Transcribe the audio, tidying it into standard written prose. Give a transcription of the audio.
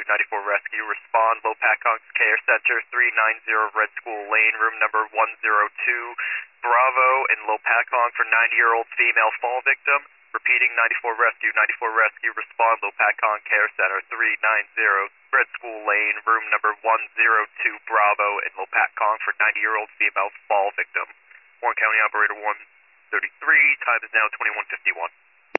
94 Rescue. Respond, Lopatcong Care Center, 390 Red School Lane, room number 102, Bravo in Lopatcong for 90-year-old female fall victim. Repeating, 94 Rescue, respond, Lopatcong Care Center, 390 Red School Lane, room number 102, Bravo in Lopatcong for 90-year-old female fall victim. Warren County Operator 133, time is now 21:51.